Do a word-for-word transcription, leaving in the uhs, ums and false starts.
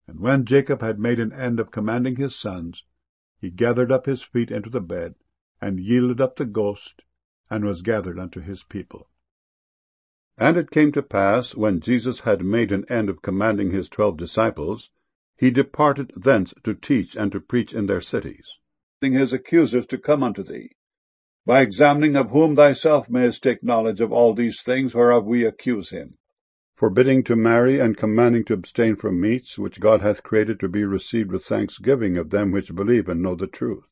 And when Jacob had made an end of commanding his sons, he gathered up his feet into the bed, and yielded up the ghost, and was gathered unto his people. And it came to pass, when Jesus had made an end of commanding his twelve disciples, he departed thence to teach and to preach in their cities, his accusers to come unto thee, by examining of whom thyself mayest take knowledge of all these things whereof we accuse him, forbidding to marry, and commanding to abstain from meats, which God hath created to be received with thanksgiving of them which believe and know the truth.